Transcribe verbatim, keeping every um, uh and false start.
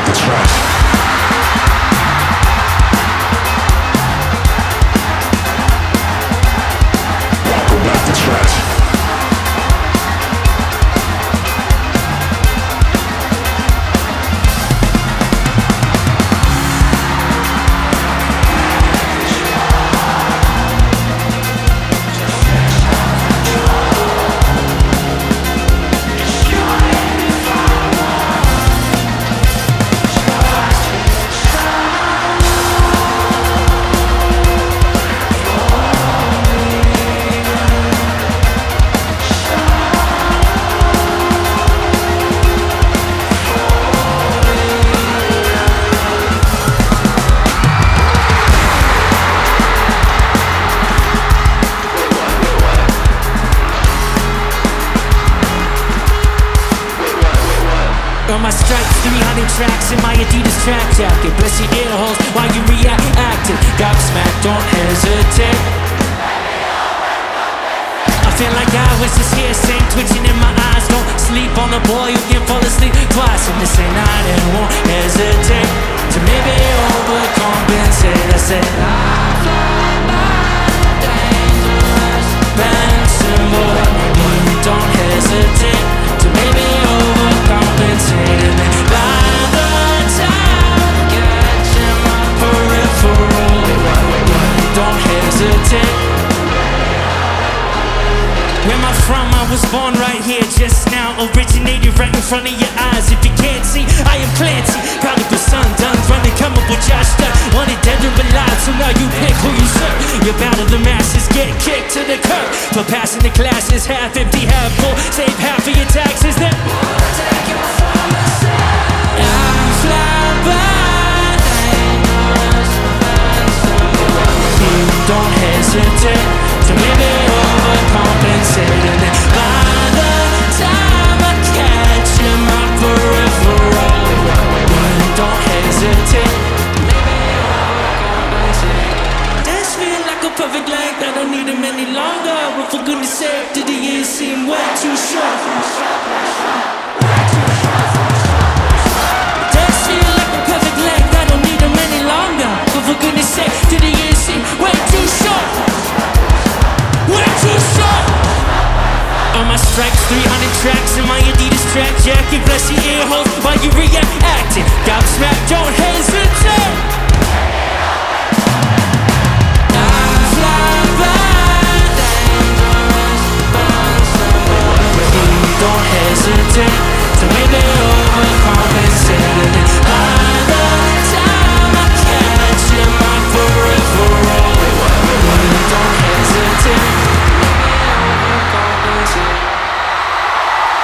On my stripes, three hundred tracks in my Adidas track jacket. Bless your ear holes while you react acting. Gobsmacked, don't hesitate. I feel like I was just here, same twitching in my eyes. Don't sleep on the boy who can fall asleep twice in the same night and won't hesitate to maybe overcompensate. I said, Benson boy, don't hesitate to maybe overcompensate. And then by the time I catch in my peripheral, don't hesitate. Where am I from? I was born right here just now. Originated right in front of your eyes. If you can't see, I am Clancy. Prodigal son, done running, come up with Josh Dunn. Wanted dead or alive, so now you pick who you serve. You battle the masses, get kicked to the curb. For passing the classes, half empty, half full. Save half of your taxes, then I'm flying by. Don't hesitate to maybe overcompensate. And then by the time I catch you, my peripheral, don't hesitate. Maybe overcompensate. This feel like a perfect length. I don't need them any longer. But for goodness sake, did the years seem way too short? This feel like a perfect length. I don't need them any longer. But for goodness sake, did the years seem way too short? Way too short. On my stripes, three hundred tracks in my Adidas track jacket. Bless your ear holes while you react acting. Gobsmacked, don't hesitate.